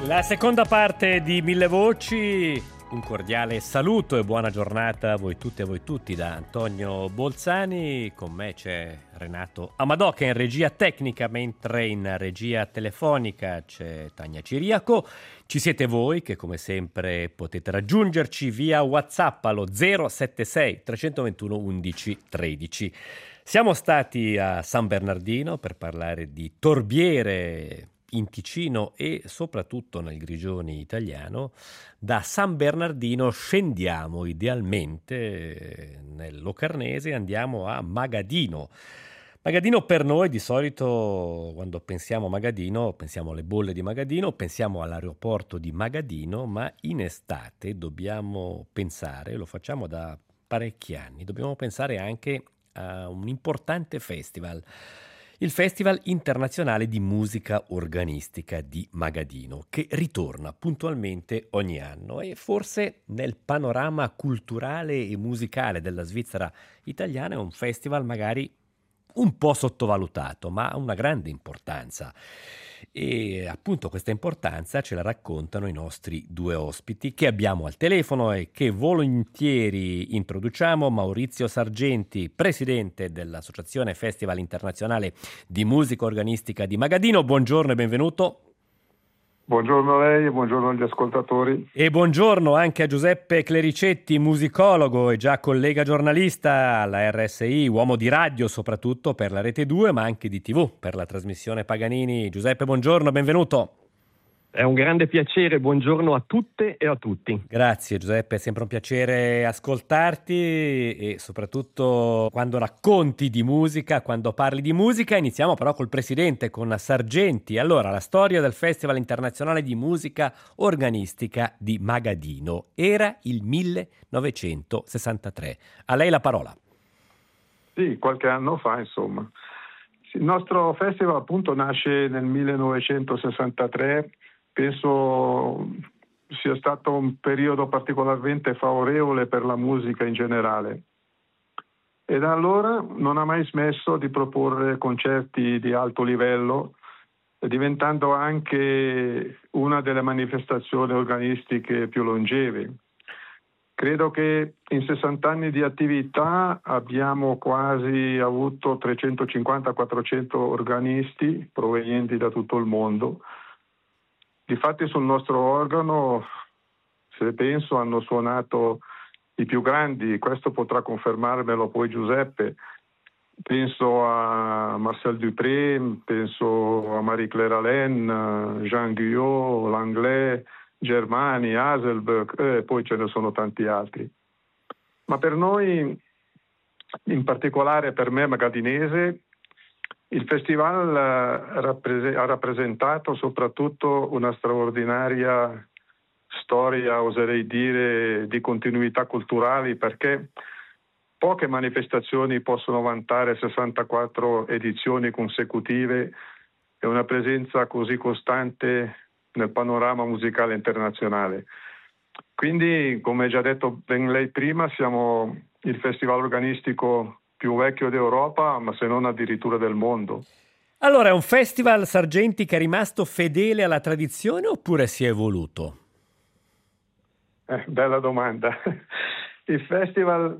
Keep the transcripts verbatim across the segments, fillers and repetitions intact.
La seconda parte di Mille Voci, un cordiale saluto e buona giornata a voi tutti e a voi tutti da Antonio Bolzani. Con me c'è Renato Amadò che è in regia tecnica, mentre in regia telefonica c'è Tania Ciriaco. Ci siete voi che come sempre potete raggiungerci via WhatsApp allo zero sette sei tre due uno undici tredici. Siamo stati a San Bernardino per parlare di torbiere in Ticino e soprattutto nel Grigioni italiano. Da San Bernardino scendiamo idealmente nel Locarnese e andiamo a Magadino. Magadino per noi di solito, quando pensiamo a Magadino, pensiamo alle bolle di Magadino, pensiamo all'aeroporto di Magadino, ma in estate dobbiamo pensare, lo facciamo da parecchi anni, dobbiamo pensare anche a un importante festival. Il Festival Internazionale di Musica Organistica di Magadino, che ritorna puntualmente ogni anno e forse nel panorama culturale e musicale della Svizzera italiana è un festival magari un po' sottovalutato, ma ha una grande importanza. E appunto questa importanza ce la raccontano i nostri due ospiti che abbiamo al telefono e che volentieri introduciamo. Maurizio Sargenti, presidente dell'Associazione Festival Internazionale di Musica Organistica di Magadino. Buongiorno e benvenuto. Buongiorno a lei e buongiorno agli ascoltatori. E buongiorno anche a Giuseppe Clericetti, musicologo e già collega giornalista alla R S I, uomo di radio soprattutto per la Rete due, ma anche di tivù per la trasmissione Paganini. Giuseppe, buongiorno, benvenuto. È un grande piacere, buongiorno a tutte e a tutti. Grazie Giuseppe, è sempre un piacere ascoltarti e soprattutto quando racconti di musica, quando parli di musica. Iniziamo però col presidente, con Sargenti. Allora, la storia del Festival Internazionale di Musica Organistica di Magadino era il millenovecentosessantatré. A lei la parola. Sì, qualche anno fa, insomma. Il nostro festival appunto nasce nel millenovecentosessantatré. Penso sia stato un periodo particolarmente favorevole per la musica in generale e da allora non ha mai smesso di proporre concerti di alto livello, diventando anche una delle manifestazioni organistiche più longeve. Credo che in sessanta anni di attività abbiamo quasi avuto trecentocinquanta quattrocento organisti provenienti da tutto il mondo. Difatti sul nostro organo, se penso, hanno suonato i più grandi, questo potrà confermarmelo poi Giuseppe. Penso a Marcel Dupré, penso a Marie-Claire Alain, Jean Guyot, Langlais, Germani, Haselberg, e poi ce ne sono tanti altri. Ma per noi, in particolare per me magadinese, il festival ha rappresentato soprattutto una straordinaria storia, oserei dire, di continuità culturali, perché poche manifestazioni possono vantare sessantaquattro edizioni consecutive e una presenza così costante nel panorama musicale internazionale. Quindi, come già detto ben lei prima, siamo il festival organistico più vecchio d'Europa, ma se non addirittura del mondo. Allora, è un festival, Sargenti, che è rimasto fedele alla tradizione oppure si è evoluto? Eh, bella domanda. Il festival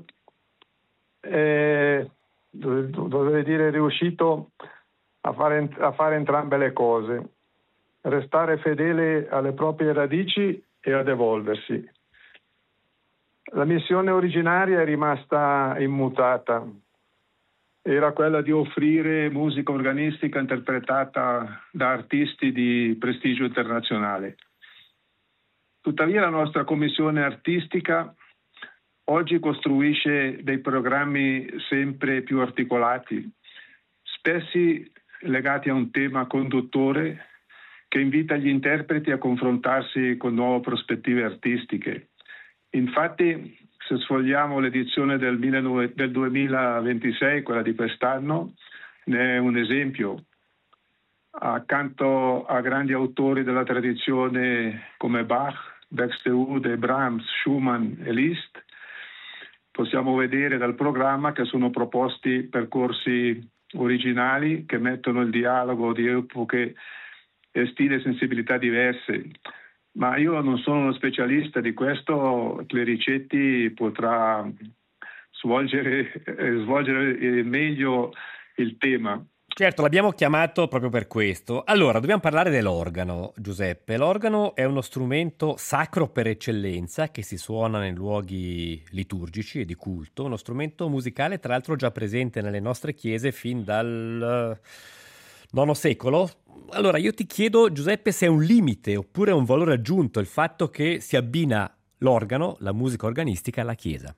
è, dovrei dire, è riuscito a fare, a fare entrambe le cose. Restare fedele alle proprie radici e ad evolversi. La missione originaria è rimasta immutata. Era quella di offrire musica organistica interpretata da artisti di prestigio internazionale. Tuttavia la nostra commissione artistica oggi costruisce dei programmi sempre più articolati, spessi legati a un tema conduttore che invita gli interpreti a confrontarsi con nuove prospettive artistiche. Infatti, se sfogliamo l'edizione del, del duemilaventisei, quella di quest'anno, ne è un esempio. Accanto a grandi autori della tradizione come Bach, Buxtehude, Brahms, Schumann e Liszt, possiamo vedere dal programma che sono proposti percorsi originali che mettono il dialogo di epoche e stili e sensibilità diverse. Ma io non sono uno specialista di questo, Clericetti potrà svolgere, eh, svolgere meglio il tema. Certo, l'abbiamo chiamato proprio per questo. Allora, dobbiamo parlare dell'organo, Giuseppe. L'organo è uno strumento sacro per eccellenza che si suona nei luoghi liturgici e di culto, uno strumento musicale tra l'altro già presente nelle nostre chiese fin dal nono secolo. Allora, io ti chiedo, Giuseppe, se è un limite oppure è un valore aggiunto il fatto che si abbina l'organo, la musica organistica, alla chiesa.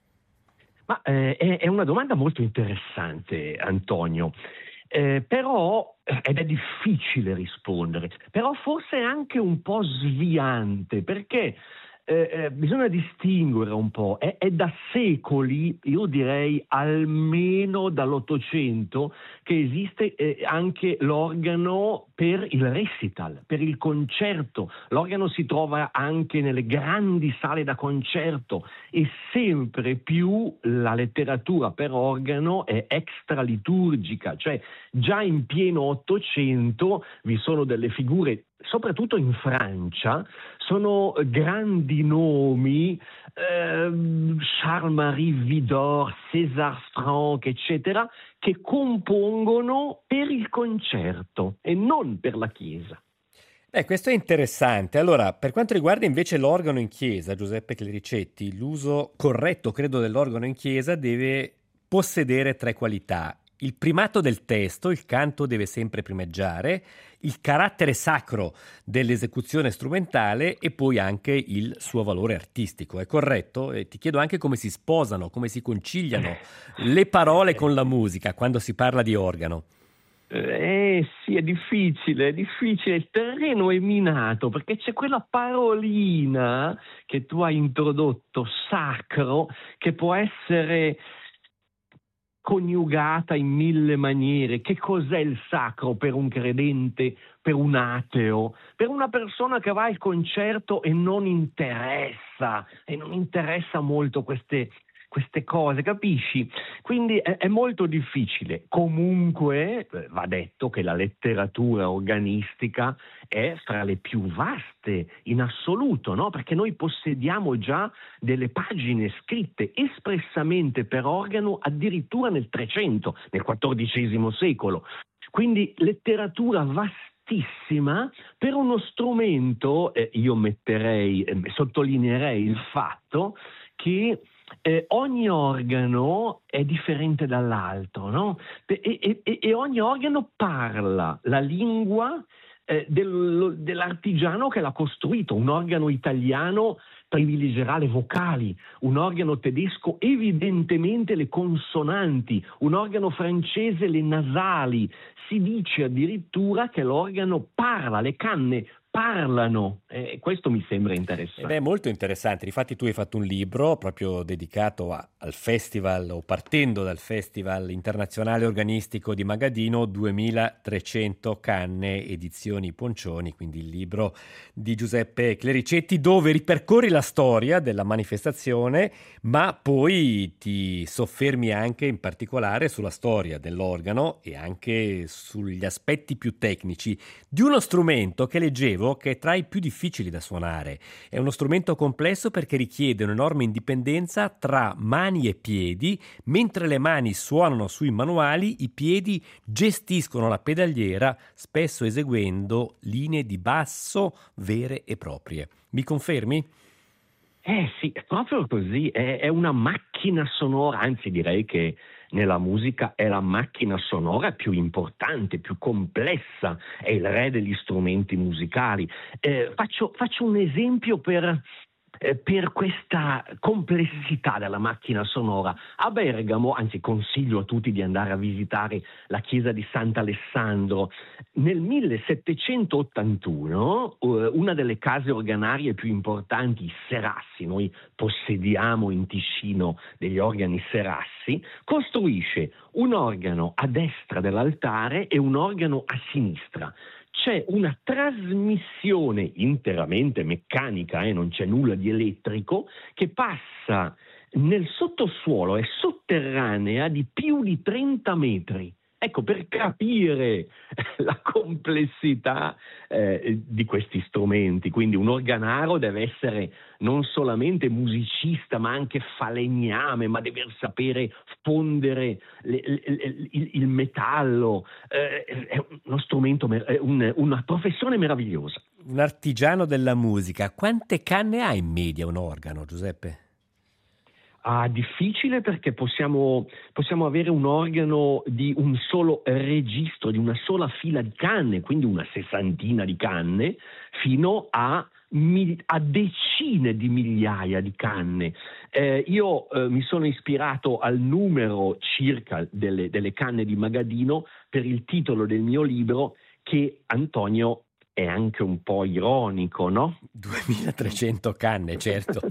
Ma eh, è, è una domanda molto interessante, Antonio. Eh, però, ed è difficile rispondere, però forse è anche un po' sviante, perché eh, eh, bisogna distinguere un po', è, è da secoli, io direi almeno dall'Ottocento, che esiste eh, anche l'organo per il recital, per il concerto. L'organo si trova anche nelle grandi sale da concerto e sempre più la letteratura per organo è extraliturgica, cioè già in pieno Ottocento vi sono delle figure, soprattutto in Francia, sono grandi nomi, eh, Charles-Marie Widor, César Franck, eccetera, che compongono per il concerto e non per la chiesa. Eh, questo è interessante. Allora, per quanto riguarda invece l'organo in chiesa, Giuseppe Clericetti, l'uso corretto, credo, dell'organo in chiesa deve possedere tre qualità. Il primato del testo, il canto deve sempre primeggiare, il carattere sacro dell'esecuzione strumentale e poi anche il suo valore artistico. È corretto? E ti chiedo anche come si sposano, come si conciliano le parole con la musica quando si parla di organo. Eh sì, è difficile, è difficile, il terreno è minato perché c'è quella parolina che tu hai introdotto, sacro, che può essere coniugata in mille maniere. Che cos'è il sacro per un credente, per un ateo, per una persona che va al concerto e non interessa, e non interessa molto queste queste cose, capisci? Quindi è, è molto difficile. Comunque va detto che la letteratura organistica è fra le più vaste in assoluto, no? Perché noi possediamo già delle pagine scritte espressamente per organo addirittura nel trecento, nel quattordicesimo secolo. Quindi letteratura vastissima per uno strumento, eh, io metterei, eh, sottolineerei il fatto che Eh, ogni organo è differente dall'altro, no? E, e, e ogni organo parla la lingua eh, del, dell'artigiano che l'ha costruito. Un organo italiano privilegerà le vocali, un organo tedesco evidentemente le consonanti, un organo francese le nasali. Si dice addirittura che l'organo parla, le canne parlano, e eh, questo mi sembra interessante. Ed è molto interessante. Difatti tu hai fatto un libro proprio dedicato a, al festival, o partendo dal Festival Internazionale Organistico di Magadino, duemilatrecento canne, edizioni Poncioni, quindi il libro di Giuseppe Clericetti, dove ripercorri la storia della manifestazione, ma poi ti soffermi anche in particolare sulla storia dell'organo e anche sugli aspetti più tecnici di uno strumento che leggevo che è tra i più difficili da suonare. È uno strumento complesso perché richiede un'enorme indipendenza tra mani e piedi. Mentre le mani suonano sui manuali, i piedi gestiscono la pedaliera, spesso eseguendo linee di basso vere e proprie. Mi confermi? Eh sì, è proprio così, è, è una macchina sonora, anzi direi che nella musica è la macchina sonora più importante, più complessa, è il re degli strumenti musicali. Eh, faccio, faccio un esempio per, eh, per questa complessità della macchina sonora. A Bergamo, anzi consiglio a tutti di andare a visitare la chiesa di Sant'Alessandro, nel millesettecentottantuno una delle case organarie più importanti, i Serassi, noi possediamo in Ticino degli organi Serassi, costruisce un organo a destra dell'altare e un organo a sinistra. C'è una trasmissione interamente meccanica, eh, non c'è nulla di elettrico, che passa nel sottosuolo, è sotterranea di più di trenta metri. Ecco, per capire la complessità eh, di questi strumenti, quindi un organaro deve essere non solamente musicista ma anche falegname, ma deve sapere fondere le, le, le, il, il metallo, eh, è uno strumento, è un, una professione meravigliosa. Un artigiano della musica. Quante canne ha in media un organo, Giuseppe? Ah, difficile, perché possiamo, possiamo avere un organo di un solo registro, di una sola fila di canne, quindi una sessantina di canne, fino a, mil- a decine di migliaia di canne. Eh, io eh, mi sono ispirato al numero circa delle, delle canne di Magadino per il titolo del mio libro, che, Antonio, è anche un po' ironico, no? duemilatrecento canne, certo.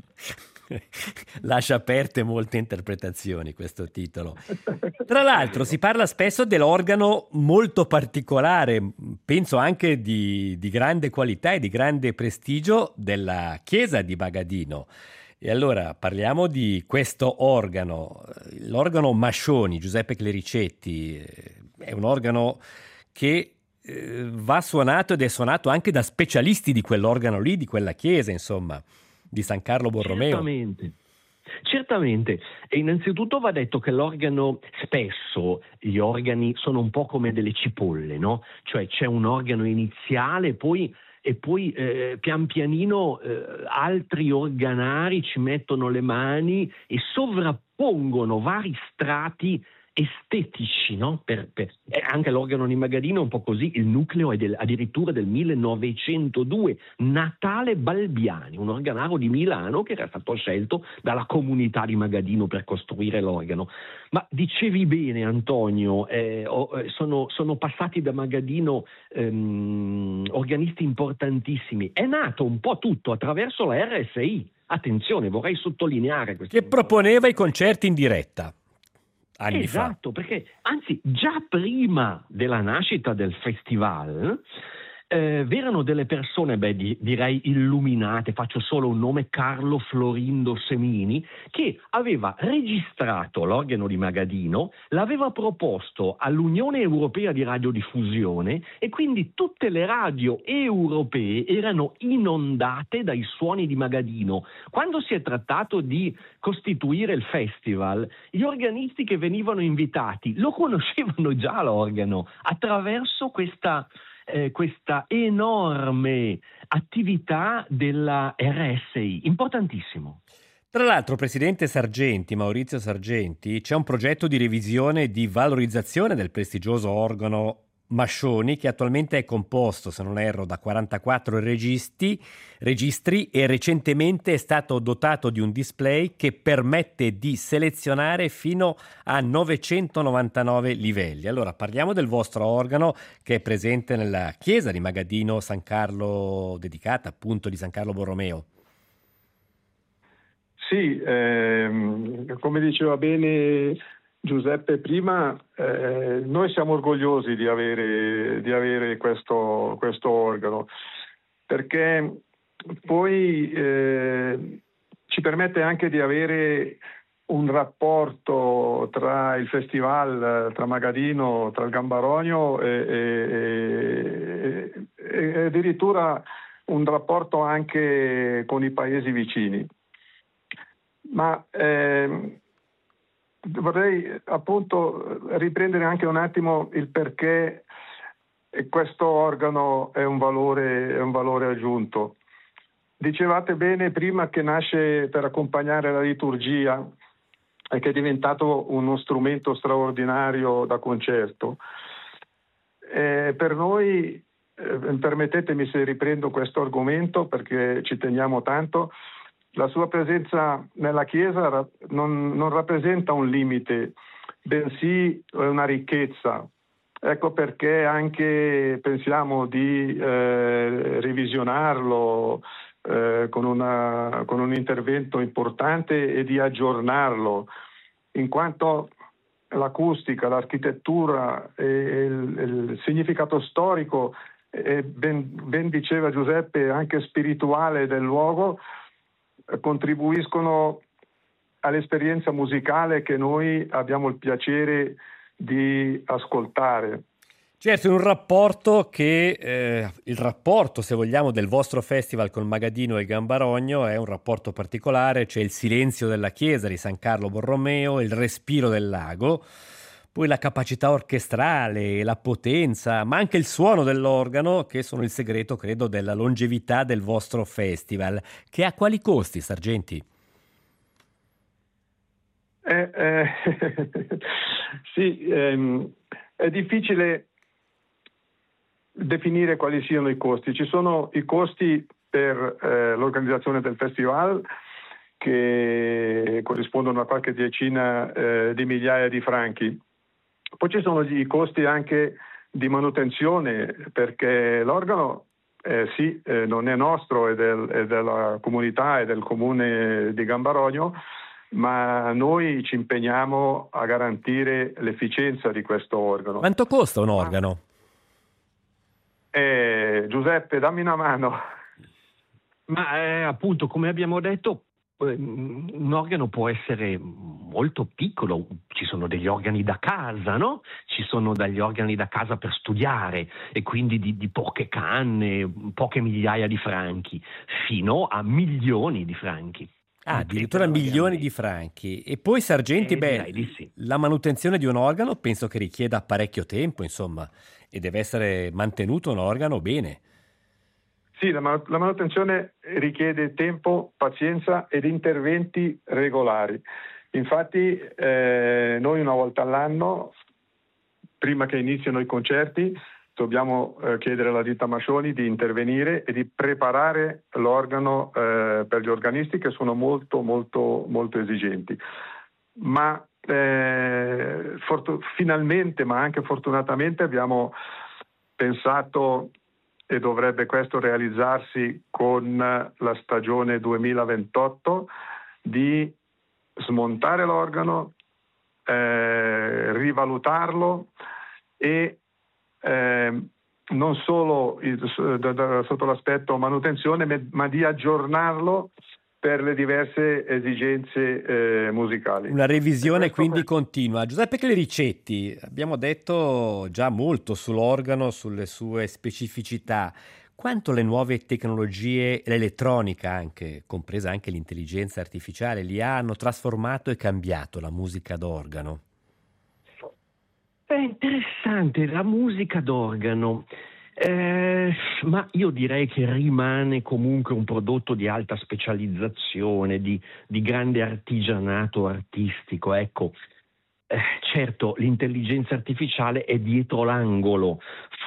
Lascia aperte molte interpretazioni questo titolo. Tra l'altro si parla spesso dell'organo molto particolare, penso anche di, di grande qualità e di grande prestigio, della chiesa di Magadino. E allora parliamo di questo organo, l'organo Mascioni, Giuseppe Clericetti. È un organo che eh, va suonato ed è suonato anche da specialisti di quell'organo lì, di quella chiesa, insomma, di San Carlo Borromeo. Certamente. Certamente, e innanzitutto va detto che l'organo, spesso gli organi sono un po' come delle cipolle, no? Cioè c'è un organo iniziale, poi e poi eh, pian pianino eh, altri organari ci mettono le mani e sovrappongono vari strati estetici, no? Per, per, eh, anche l'organo di Magadino è un po' così, il nucleo è del, addirittura del millenovecentodue, Natale Balbiani, un organaro di Milano che era stato scelto dalla comunità di Magadino per costruire l'organo. Ma dicevi bene, Antonio, eh, oh, sono, sono passati da Magadino ehm, organisti importantissimi. È nato un po' tutto attraverso la R S I. Attenzione, vorrei sottolineare questo. Che proponeva i concerti in diretta. Anni esatto, fa. Perché anzi già prima della nascita del festival eh, v'erano delle persone, beh, di, direi illuminate, faccio solo un nome, Carlo Florindo Semini, che aveva registrato l'organo di Magadino, l'aveva proposto all'Unione Europea di Radiodiffusione e quindi tutte le radio europee erano inondate dai suoni di Magadino. Quando si è trattato di costituire il festival, gli organisti che venivano invitati lo conoscevano già l'organo attraverso questa Eh, questa enorme attività della R S I, importantissimo. Tra l'altro, presidente Sargenti, Maurizio Sargenti, c'è un progetto di revisione e di valorizzazione del prestigioso organo Mascioni, che attualmente è composto, se non erro, da quarantaquattro registi, registri e recentemente è stato dotato di un display che permette di selezionare fino a novecentonovantanove livelli. Allora parliamo del vostro organo, che è presente nella chiesa di Magadino San Carlo, dedicata appunto di San Carlo Borromeo. Sì, ehm, come diceva bene Giuseppe prima, eh, noi siamo orgogliosi di avere, di avere questo, questo organo, perché poi eh, ci permette anche di avere un rapporto tra il festival, tra Magadino, tra il Gambaronio e, e, e, e addirittura un rapporto anche con i paesi vicini. Ma eh, vorrei appunto riprendere anche un attimo il perché questo organo è un valore, è un valore aggiunto. Dicevate bene prima che nasce per accompagnare la liturgia e che è diventato uno strumento straordinario da concerto. Eh, per noi, eh, permettetemi se riprendo questo argomento perché ci teniamo tanto, la sua presenza nella Chiesa non, non rappresenta un limite, bensì una ricchezza. Ecco perché anche pensiamo di eh, revisionarlo eh, con, una, con un intervento importante e di aggiornarlo, in quanto l'acustica, l'architettura e il, il significato storico e ben, ben diceva Giuseppe anche spirituale del luogo contribuiscono all'esperienza musicale che noi abbiamo il piacere di ascoltare. Certo, è un rapporto che, eh, il rapporto, se vogliamo, del vostro festival con Magadino e il Gambarogno è un rapporto particolare, c'è il silenzio della chiesa di San Carlo Borromeo, il respiro del lago, poi la capacità orchestrale, la potenza, ma anche il suono dell'organo, che sono il segreto, credo, della longevità del vostro festival. Che a quali costi, Sargenti? Eh, eh, sì, ehm, è difficile definire quali siano i costi. Ci sono i costi per eh, l'organizzazione del festival, che corrispondono a qualche decina eh, di migliaia di franchi. Poi ci sono i costi anche di manutenzione, perché l'organo eh, sì, eh, non è nostro, è, del, è della comunità, è del comune di Gambarogno, ma noi ci impegniamo a garantire l'efficienza di questo organo. Quanto costa un organo? Eh, Giuseppe, dammi una mano. Ma eh, appunto, come abbiamo detto, eh, un organo può essere molto piccolo, ci sono degli organi da casa, no? Ci sono degli organi da casa per studiare e quindi di, di poche canne, poche migliaia di franchi, fino a milioni di franchi. Ah, addirittura milioni di franchi. E poi, Sargenti, Eh, beh, direi di sì. la manutenzione di un organo penso che richieda parecchio tempo, insomma, e deve essere mantenuto un organo bene. Sì, la, man- la manutenzione richiede tempo, pazienza ed interventi regolari. Infatti eh, noi una volta all'anno, prima che iniziano i concerti, dobbiamo eh, chiedere alla ditta Mascioni di intervenire e di preparare l'organo eh, per gli organisti, che sono molto molto molto esigenti. Ma eh, fortu- finalmente, ma anche fortunatamente, abbiamo pensato, e dovrebbe questo realizzarsi con la stagione duemilaventotto, di smontare l'organo, eh, rivalutarlo e eh, non solo il, da, da, sotto l'aspetto manutenzione, ma di aggiornarlo per le diverse esigenze eh, musicali. Una revisione quindi questo... continua. Giuseppe Clericetti, abbiamo detto già molto sull'organo, sulle sue specificità. Quanto le nuove tecnologie, l'elettronica anche, compresa anche l'intelligenza artificiale, li hanno trasformato e cambiato la musica d'organo? È interessante, la musica d'organo, eh, ma io direi che rimane comunque un prodotto di alta specializzazione, di, di grande artigianato artistico. Ecco, eh, certo, l'intelligenza artificiale è dietro l'angolo,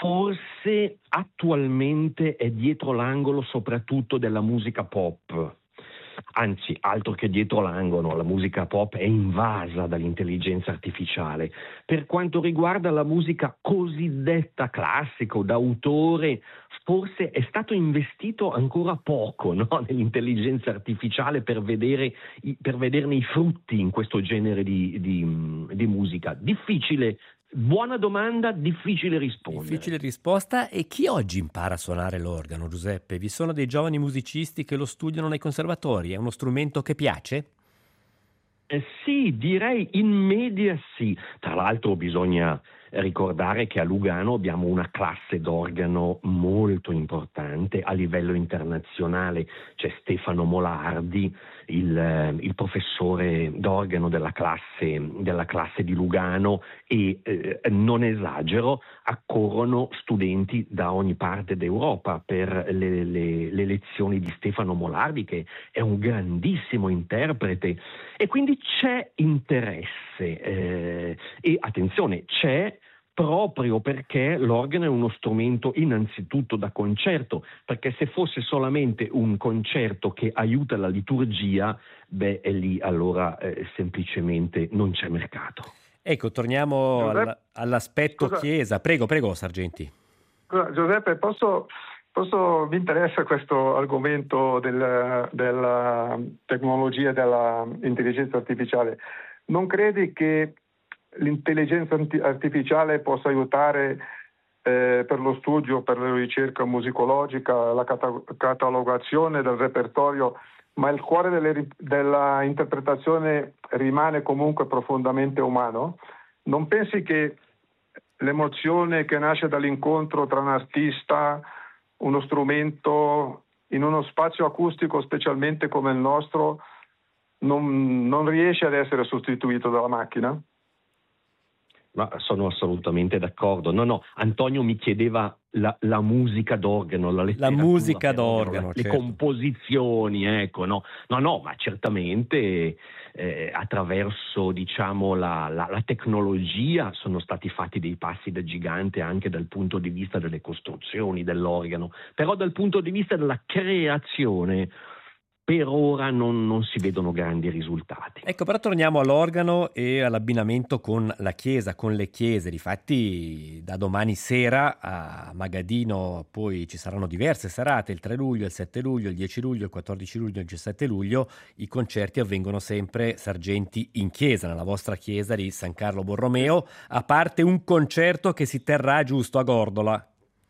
forse attualmente è dietro l'angolo soprattutto della musica pop. Anzi, altro che dietro l'angolo, la musica pop è invasa dall'intelligenza artificiale. Per quanto riguarda la musica cosiddetta classica o d'autore, forse è stato investito ancora poco, no? Nell'intelligenza artificiale per, vedere, per vederne i frutti in questo genere di, di, di musica. Difficile. Buona domanda, difficile rispondere. Difficile risposta. E chi oggi impara a suonare l'organo, Giuseppe? Vi sono dei giovani musicisti che lo studiano nei conservatori? È uno strumento che piace? Eh sì, direi in media sì. Tra l'altro bisogna ricordare che a Lugano abbiamo una classe d'organo molto importante a livello internazionale. C'è Stefano Molardi, il, il professore d'organo della classe, della classe di Lugano, e eh, non esagero, accorrono studenti da ogni parte d'Europa per le, le, le lezioni di Stefano Molardi, che è un grandissimo interprete, e quindi c'è interesse eh, e attenzione, c'è proprio perché l'organo è uno strumento innanzitutto da concerto, perché se fosse solamente un concerto che aiuta la liturgia, beh, è lì allora eh, semplicemente non c'è mercato. Ecco, torniamo all- all'aspetto Scusa. Chiesa. Prego, prego, Sargenti. Scusa, Giuseppe, posso, posso, mi interessa questo argomento del, della tecnologia e dell'intelligenza artificiale. Non credi che l'intelligenza artificiale possa aiutare eh, per lo studio, per la ricerca musicologica, la cata- catalogazione del repertorio, ma il cuore delle, della interpretazione rimane comunque profondamente umano? non pensi che l'emozione che nasce dall'incontro tra un artista, uno strumento, in uno spazio acustico specialmente come il nostro, non, non riesce ad essere sostituito dalla macchina? Ma sono assolutamente d'accordo. No, no, Antonio mi chiedeva la, la musica d'organo, la La letteratura musica per organo, d'organo, la- certo. le composizioni, ecco, no, no, no, ma certamente eh, attraverso, diciamo, la, la, la tecnologia sono stati fatti dei passi da gigante anche dal punto di vista delle costruzioni dell'organo, però dal punto di vista della creazione per ora non, non si vedono grandi risultati. Ecco, però torniamo all'organo e all'abbinamento con la chiesa, con le chiese. Difatti, da domani sera a Magadino poi ci saranno diverse serate, il tre luglio, il sette luglio, il dieci luglio, il quattordici luglio, il diciassette luglio. I concerti avvengono sempre, Sargenti, in chiesa, nella vostra chiesa di San Carlo Borromeo, a parte un concerto che si terrà giusto a Gordola.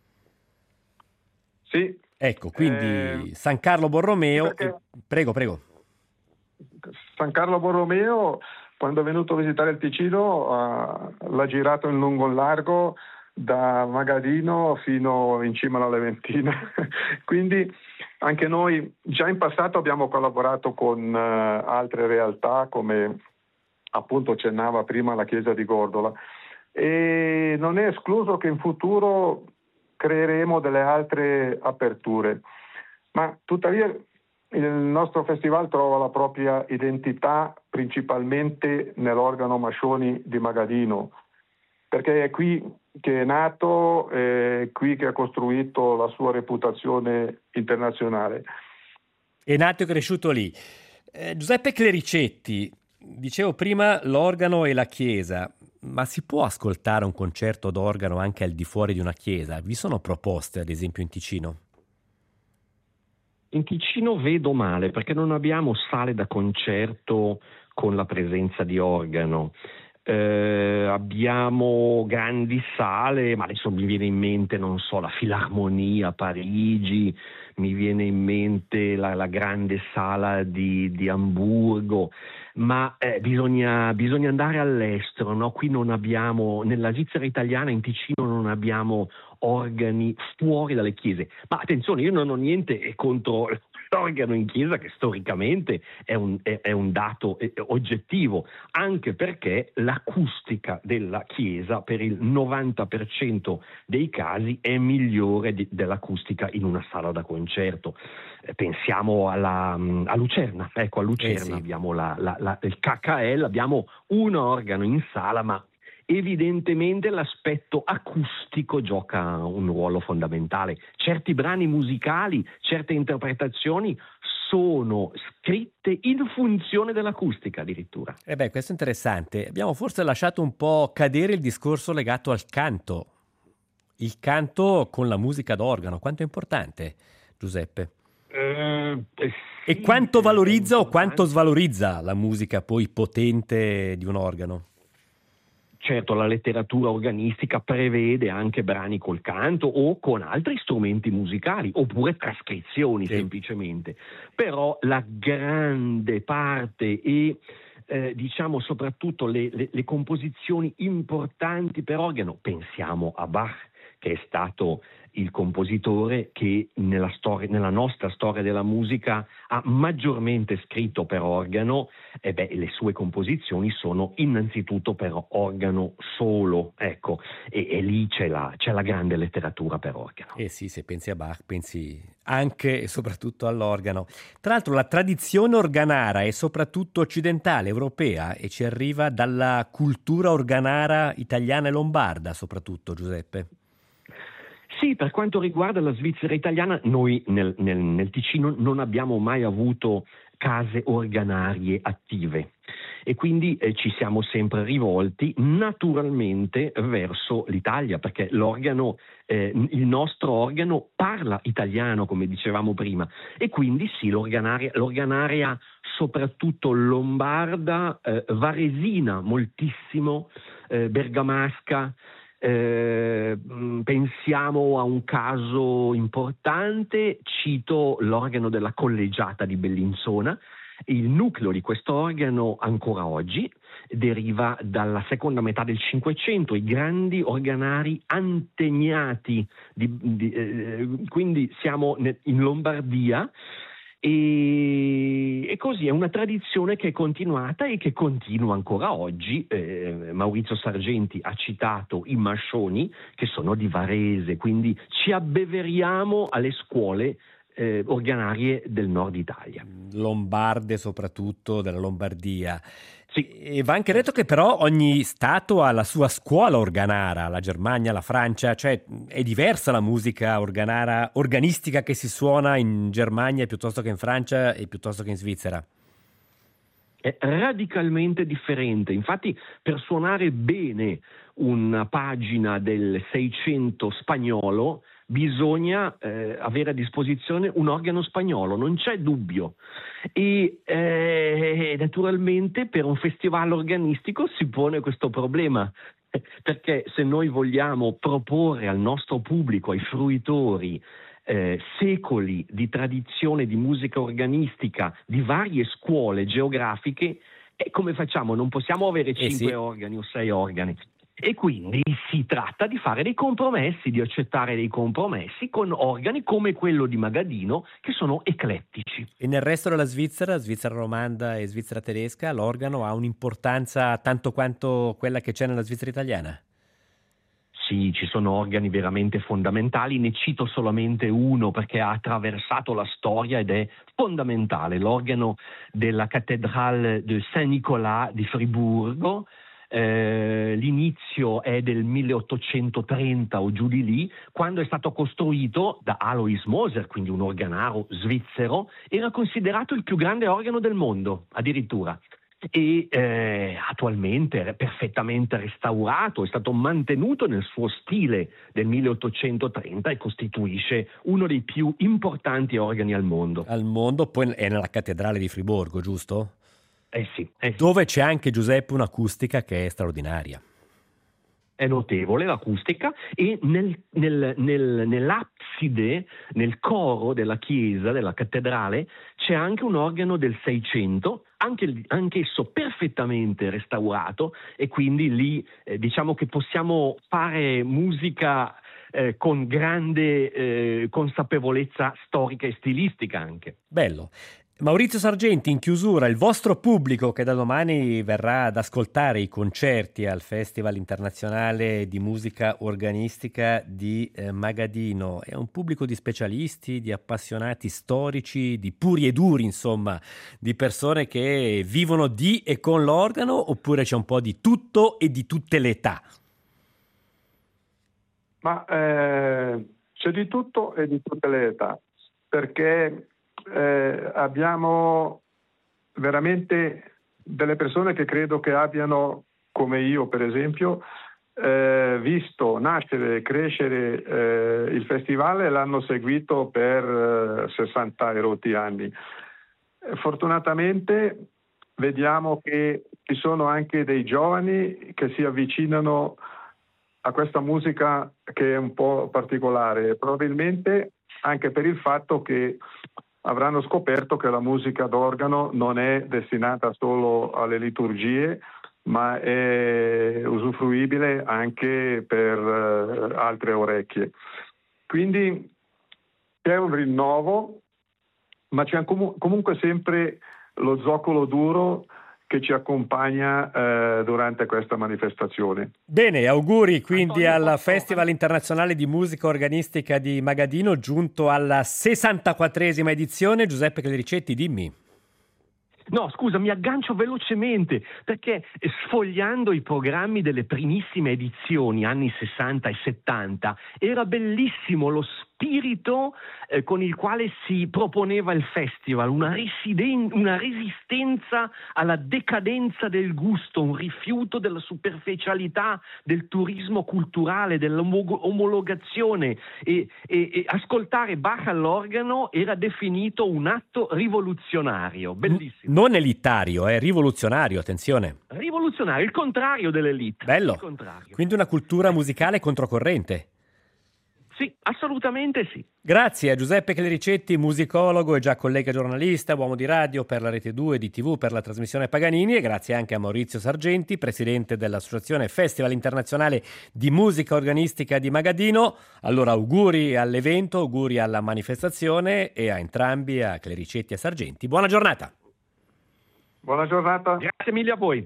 Sì. Ecco, quindi Eh, San Carlo Borromeo. perché- e- Prego, prego. San Carlo Borromeo, quando è venuto a visitare il Ticino, uh, l'ha girato in lungo e in largo da Magadino fino in cima alla Leventina. Quindi anche noi già in passato abbiamo collaborato con uh, altre realtà, come appunto accennava prima la chiesa di Gordola, e non è escluso che in futuro creeremo delle altre aperture, ma tuttavia il nostro festival trova la propria identità principalmente nell'organo Mascioni di Magadino, perché è qui che è nato, è qui che ha costruito la sua reputazione internazionale. È nato e cresciuto lì. Eh, Giuseppe Clericetti, dicevo prima l'organo e la chiesa, ma si può ascoltare un concerto d'organo anche al di fuori di una chiesa? Vi sono proposte, ad esempio, in Ticino? In Ticino vedo male perché non abbiamo sale da concerto con la presenza di organo. Eh, abbiamo grandi sale, ma adesso mi viene in mente, non so, la Filarmonia a Parigi, mi viene in mente la, la grande sala di, di Amburgo, ma eh, bisogna, bisogna andare all'estero, no? Qui non abbiamo, nella Svizzera italiana, in Ticino non abbiamo organi fuori dalle chiese. Ma attenzione, io non ho niente contro l'organo in chiesa, che storicamente è un, è, è un dato eh, oggettivo, anche perché l'acustica della chiesa per il novanta per cento dei casi è migliore di, dell'acustica in una sala da concerto. Eh, pensiamo alla, a Lucerna, ecco a Lucerna Eh sì. abbiamo la, la, la, il K K L, abbiamo un organo in sala, ma evidentemente l'aspetto acustico gioca un ruolo fondamentale. Certi brani musicali, certe interpretazioni sono scritte in funzione dell'acustica addirittura. Eh beh, questo è interessante. Abbiamo forse lasciato un po' cadere il discorso legato al canto. Il canto con la musica d'organo, quanto è importante, Giuseppe? Eh, eh, E sì, quanto è valorizza o importante. quanto svalorizza la musica poi potente di un organo? Certo, la letteratura organistica prevede anche brani col canto o con altri strumenti musicali, oppure trascrizioni Sì. semplicemente. Però la grande parte e eh, diciamo soprattutto le, le, le composizioni importanti per organo, pensiamo a Bach, che è stato il compositore che nella, storia, nella nostra storia della musica ha maggiormente scritto per organo, e beh, le sue composizioni sono innanzitutto per organo solo, ecco, e, e lì c'è la, c'è la grande letteratura per organo. Eh sì, se pensi a Bach, pensi anche e soprattutto all'organo. Tra l'altro la tradizione organara è soprattutto occidentale, europea, e ci arriva dalla cultura organara italiana e lombarda, soprattutto, Giuseppe. Sì, per quanto riguarda la Svizzera italiana, noi nel, nel, nel Ticino non abbiamo mai avuto case organarie attive e quindi eh, ci siamo sempre rivolti naturalmente verso l'Italia, perché l'organo, eh, il nostro organo parla italiano, come dicevamo prima, e quindi sì, l'organaria, l'organaria soprattutto lombarda, eh, varesina moltissimo, eh, bergamasca. Eh, pensiamo a un caso importante, cito l'organo della collegiata di Bellinzona. Il nucleo di questo organo ancora oggi deriva dalla seconda metà del Cinquecento, i grandi organari antegnati, di, di, eh, quindi siamo in Lombardia. E, e così è una tradizione che è continuata e che continua ancora oggi. Eh, Maurizio Sargenti ha citato i Mascioni, che sono di Varese, quindi ci abbeveriamo alle scuole eh, organarie del nord Italia. Lombarde, soprattutto della Lombardia. Sì. E va anche detto che però ogni stato ha la sua scuola organara, la Germania, la Francia, cioè è diversa la musica organara, organistica che si suona in Germania piuttosto che in Francia e piuttosto che in Svizzera. È radicalmente differente. Infatti, per suonare bene una pagina del Seicento spagnolo bisogna eh, avere a disposizione un organo spagnolo, non c'è dubbio. E eh, naturalmente per un festival organistico si pone questo problema, perché se noi vogliamo proporre al nostro pubblico, ai fruitori, Eh, secoli di tradizione di musica organistica di varie scuole geografiche, e come facciamo? Non possiamo avere cinque eh sì. organi o sei organi. E quindi si tratta di fare dei compromessi, di accettare dei compromessi con organi come quello di Magadino, che sono eclettici. E nel resto della Svizzera, Svizzera romanda e Svizzera tedesca, l'organo ha un'importanza tanto quanto quella che c'è nella Svizzera italiana? Sì, ci sono organi veramente fondamentali, ne cito solamente uno perché ha attraversato la storia ed è fondamentale, l'organo della Cathédrale de Saint-Nicolas di Friburgo. Eh, l'inizio è del milleottocentotrenta o giù di lì, quando è stato costruito da Alois Moser, quindi un organaro svizzero, era considerato il più grande organo del mondo, addirittura. E eh, attualmente è perfettamente restaurato, è stato mantenuto nel suo stile del milleottocentotrenta e costituisce uno dei più importanti organi al mondo. Al mondo, poi è nella cattedrale di Friburgo, giusto? Eh sì, eh sì. Dove c'è anche, Giuseppe, un'acustica che è straordinaria. È notevole l'acustica, e nel, nel, nel, nell'abside, nel coro della chiesa, della cattedrale, c'è anche un organo del Seicento, anche, anch'esso perfettamente restaurato, e quindi lì eh, diciamo che possiamo fare musica eh, con grande eh, consapevolezza storica e stilistica anche. Bello. Maurizio Sargenti, in chiusura, il vostro pubblico che da domani verrà ad ascoltare i concerti al Festival Internazionale di Musica Organistica di eh, Magadino, è un pubblico di specialisti, di appassionati storici, di puri e duri, insomma, di persone che vivono di e con l'organo, oppure c'è un po' di tutto e di tutte le età? Ma eh, c'è di tutto e di tutte le età, perché Eh, abbiamo veramente delle persone che credo che abbiano, come io per esempio, eh, visto nascere e crescere eh, il festival e l'hanno seguito per eh, sessanta erotti anni. Eh, fortunatamente vediamo che ci sono anche dei giovani che si avvicinano a questa musica che è un po' particolare, probabilmente anche per il fatto che avranno scoperto che la musica d'organo non è destinata solo alle liturgie, ma è usufruibile anche per uh, altre orecchie. Quindi c'è un rinnovo, ma c'è com- comunque sempre lo zoccolo duro che ci accompagna eh, durante questa manifestazione. Bene, auguri quindi Antonio, al posso... Festival Internazionale di Musica Organistica di Magadino, giunto alla sessantaquattresima edizione. Giuseppe Clericetti, dimmi. No, scusa, mi aggancio velocemente, perché sfogliando i programmi delle primissime edizioni, anni sessanta e settanta, era bellissimo lo spirito eh, con il quale si proponeva il festival, una, risiden- una resistenza alla decadenza del gusto, un rifiuto della superficialità, del turismo culturale, dell'omologazione, e, e, e ascoltare Bach all'organo era definito un atto rivoluzionario, bellissimo. Non elitario, è rivoluzionario, attenzione. Rivoluzionario, il contrario dell'elite. Bello. Il contrario. Quindi una cultura musicale controcorrente. Sì, assolutamente sì. Grazie a Giuseppe Clericetti, musicologo e già collega giornalista, uomo di radio per la Rete due, di tivù per la trasmissione Paganini, e grazie anche a Maurizio Sargenti, presidente dell'Associazione Festival Internazionale di Musica Organistica di Magadino. Allora auguri all'evento, auguri alla manifestazione, e a entrambi, a Clericetti e a Sargenti, buona giornata. Buona giornata. Grazie mille a voi.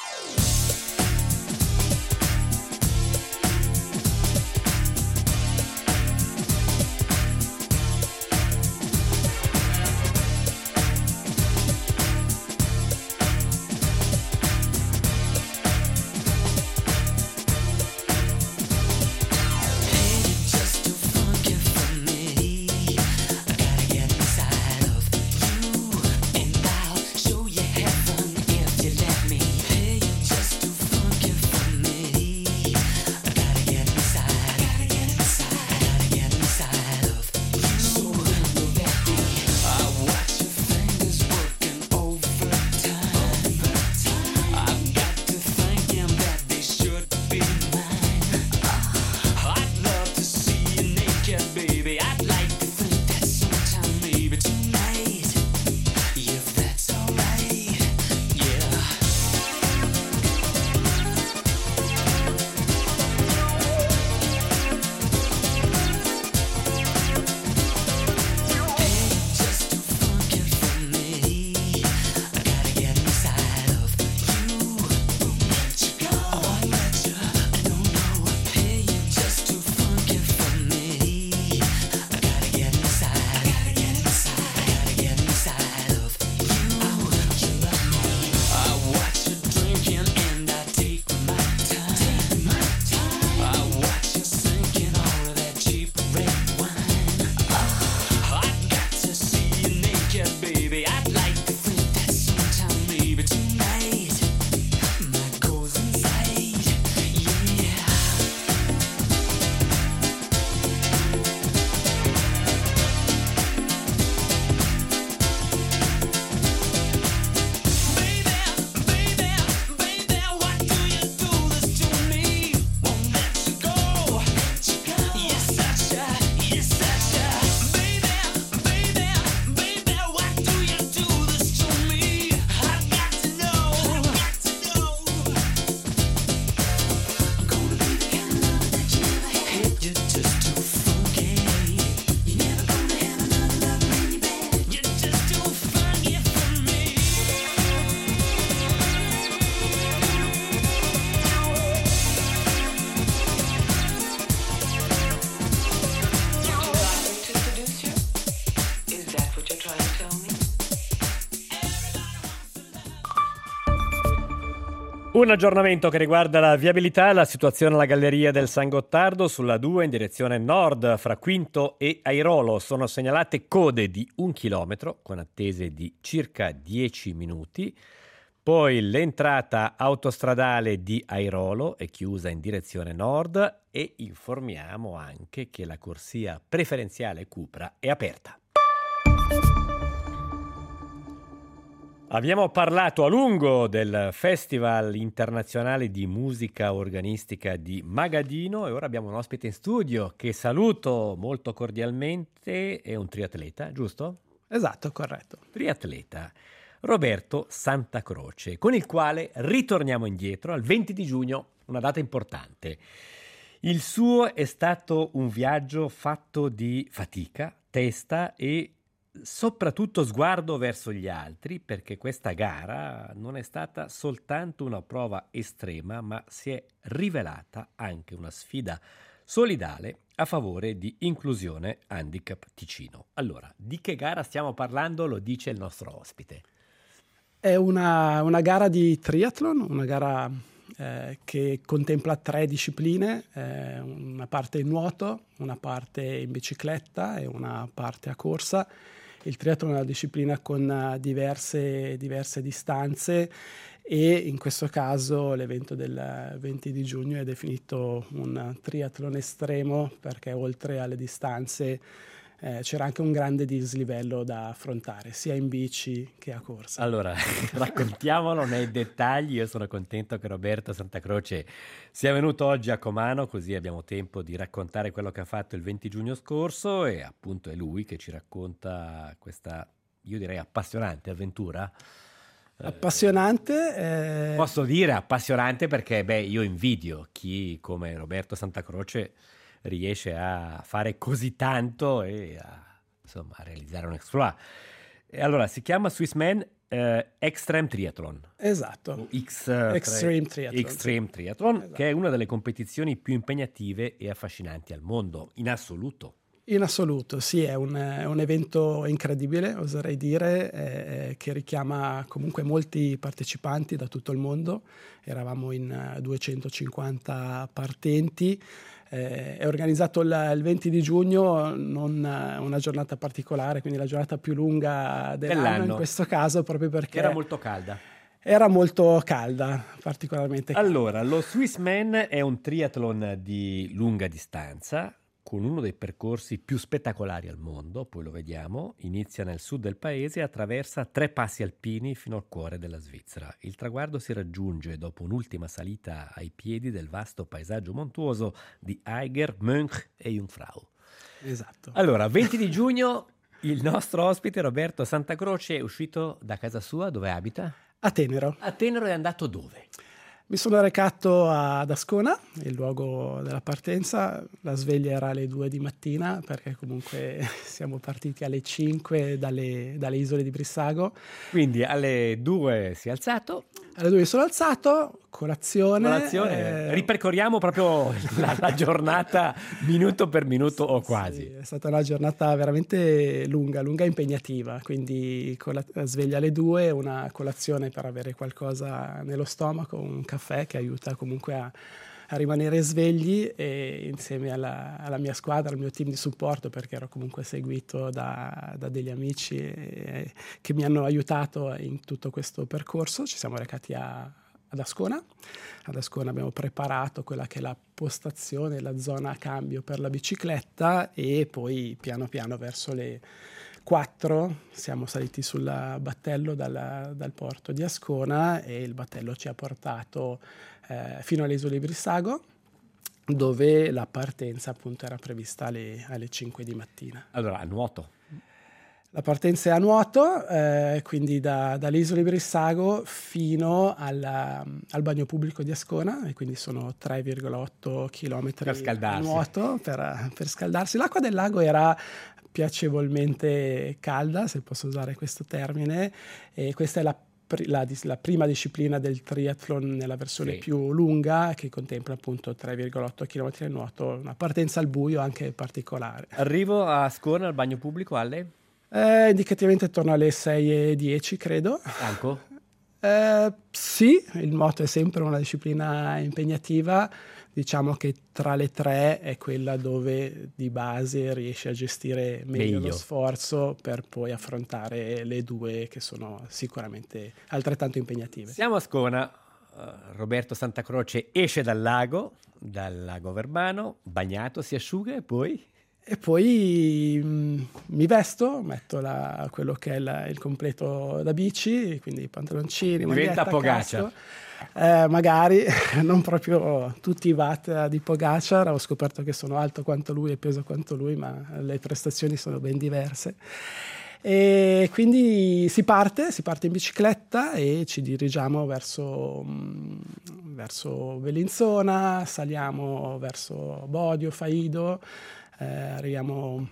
Un aggiornamento che riguarda la viabilità, la situazione alla Galleria del San Gottardo sulla due in direzione nord fra Quinto e Airolo. Sono segnalate code di un chilometro con attese di circa dieci minuti. Poi l'entrata autostradale di Airolo è chiusa in direzione nord e informiamo anche che la corsia preferenziale Cupra è aperta. Abbiamo parlato a lungo del Festival Internazionale di Musica Organistica di Magadino e ora abbiamo un ospite in studio che saluto molto cordialmente, è un triatleta, giusto? Esatto, corretto. Triatleta Roberto Santacroce, con il quale ritorniamo indietro al venti di giugno, una data importante. Il suo è stato un viaggio fatto di fatica, testa e soprattutto sguardo verso gli altri, perché questa gara non è stata soltanto una prova estrema, ma si è rivelata anche una sfida solidale a favore di Inclusione Handicap Ticino. Allora, di che gara stiamo parlando? Lo dice il nostro ospite. È una, una gara di triathlon, una gara eh, che contempla tre discipline, eh, una parte in nuoto, una parte in bicicletta e una parte a corsa. Il triathlon è una disciplina con diverse, diverse distanze e in questo caso l'evento del venti di giugno è definito un triathlon estremo perché oltre alle distanze eh, c'era anche un grande dislivello da affrontare, sia in bici che a corsa. Allora, raccontiamolo nei dettagli. Io sono contento che Roberto Santacroce sia venuto oggi a Comano, così abbiamo tempo di raccontare quello che ha fatto il venti giugno scorso, e appunto è lui che ci racconta questa, io direi, appassionante avventura. Appassionante. Eh... Posso dire appassionante perché, beh, io invidio chi come Roberto Santacroce riesce a fare così tanto e a, insomma, a realizzare un exploit. E allora, si chiama Swissman eh, Extreme Triathlon. Esatto. X, Extreme tre, Triathlon. Extreme Triathlon, esatto. Che è una delle competizioni più impegnative e affascinanti al mondo, in assoluto. In assoluto, sì, è un, è un evento incredibile, oserei dire, eh, che richiama comunque molti partecipanti da tutto il mondo. Eravamo in duecentocinquanta partenti. Eh, è organizzato il, il venti di giugno, non una giornata particolare, quindi la giornata più lunga dell'anno, dell'anno. In questo caso, proprio perché era molto calda. Era molto calda, particolarmente calda. Allora, lo Swissman è un triathlon di lunga distanza, con uno dei percorsi più spettacolari al mondo, poi lo vediamo. Inizia nel sud del paese e attraversa tre passi alpini fino al cuore della Svizzera. Il traguardo si raggiunge dopo un'ultima salita ai piedi del vasto paesaggio montuoso di Eiger, Mönch e Jungfrau. Esatto. Allora, venti di giugno, il nostro ospite Roberto Santacroce è uscito da casa sua, dove abita? A Tenero. A Tenero è andato dove? Mi sono recato ad Ascona, il luogo della partenza. La sveglia era alle due di mattina, perché comunque siamo partiti alle cinque dalle, dalle isole di Brissago. Quindi alle due si è alzato. Alle due mi sono alzato, colazione. Colazione. Eh... Ripercorriamo proprio la, la giornata minuto per minuto o quasi. Sì, è stata una giornata veramente lunga, lunga e impegnativa. Quindi con la sveglia alle due, una colazione per avere qualcosa nello stomaco, un caffè che aiuta comunque a, a rimanere svegli, e insieme alla, alla mia squadra, al mio team di supporto, perché ero comunque seguito da, da degli amici e, che mi hanno aiutato in tutto questo percorso. Ci siamo recati a, ad Ascona. Ad Ascona abbiamo preparato quella che è la postazione, la zona a cambio per la bicicletta, e poi piano piano verso le quattro siamo saliti sul battello dal, dal porto di Ascona, e il battello ci ha portato eh, fino alle isole di Brissago, dove la partenza appunto era prevista alle, alle cinque di mattina. Allora, a nuoto? La partenza è a nuoto, eh, quindi da, dalle isole di Brissago fino alla, al bagno pubblico di Ascona, e quindi sono tre virgola otto chilometri per scaldarsi. A nuoto per, per scaldarsi. L'acqua del lago era piacevolmente calda, se posso usare questo termine, e questa è la, la, la prima disciplina del triathlon nella versione sì. più lunga, che contempla appunto tre virgola otto chilometri a nuoto, una partenza al buio anche particolare. Arrivo a Ascona al bagno pubblico alle? Eh, indicativamente attorno alle sei e dieci, credo. Stanco? Eh, sì, il moto è sempre una disciplina impegnativa. Diciamo che tra le tre è quella dove di base riesci a gestire meglio, meglio lo sforzo, per poi affrontare le due che sono sicuramente altrettanto impegnative. Siamo a Ascona. Uh, Roberto Santacroce esce dal lago, dal lago Verbano, bagnato, si asciuga e poi... E poi mh, mi vesto, metto la, quello che è la, il completo da bici, quindi i pantaloncini, diventa maglietta, Pogacar. Eh, magari non proprio tutti i watt di Pogacar, ho scoperto che sono alto quanto lui e peso quanto lui, ma le prestazioni sono ben diverse. E quindi si parte, si parte in bicicletta e ci dirigiamo verso, mh, verso Bellinzona, saliamo verso Bodio, Faido, eh, arriviamo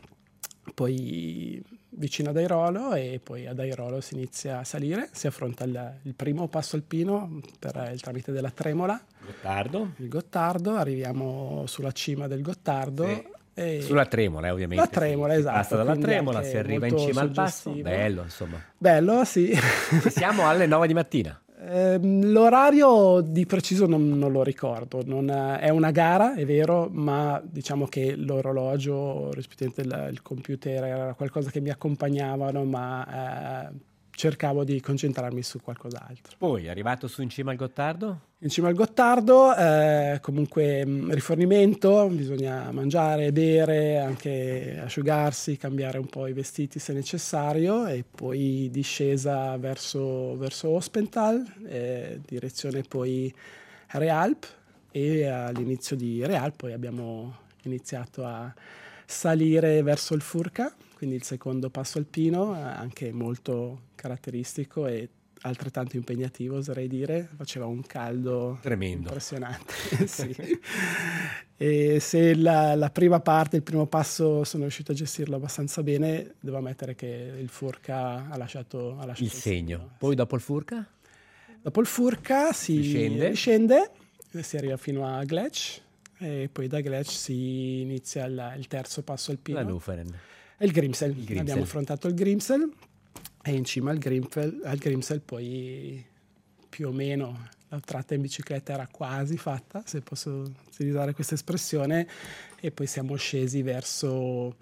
poi vicino ad Airolo, e poi ad Airolo si inizia a salire, si affronta il, il primo passo alpino per il tramite della Tremola, Gottardo. il Gottardo, arriviamo sulla cima del Gottardo. Sì. E sulla Tremola, eh, ovviamente. La Tremola, si, esatto. Si passa dalla Tremola, si arriva in cima al passo. Bello, insomma. Bello, sì. Siamo alle nove di mattina. Eh, l'orario di preciso non, non lo ricordo. Non è, è una gara, è vero, ma diciamo che l'orologio, rispettivamente il, il computer, era qualcosa che mi accompagnavano, ma eh, cercavo di concentrarmi su qualcos'altro. Poi, arrivato su in cima al Gottardo? In cima al Gottardo, eh, comunque mh, rifornimento, bisogna mangiare, bere, anche asciugarsi, cambiare un po' i vestiti se necessario, e poi discesa verso, verso Hospental, eh, direzione poi Realp, e all'inizio di Realp poi abbiamo iniziato a salire verso il Furka, quindi il secondo passo alpino, anche molto caratteristico e altrettanto impegnativo, oserei dire. Faceva un caldo tremendo, impressionante. Sì. E se la, la prima parte, il primo passo, sono riuscito a gestirlo abbastanza bene, devo ammettere che il Furka ha lasciato, ha lasciato il segno. segno. Poi dopo il Furka? Dopo il Furka si scende. scende, si arriva fino a Glech, e poi da Glech si inizia il, il terzo passo alpino. La Luferen. Il Grimsel. il Grimsel. Abbiamo affrontato il Grimsel, e in cima al Grimsel, al Grimsel poi più o meno la tratta in bicicletta era quasi fatta, se posso utilizzare questa espressione, e poi siamo scesi verso,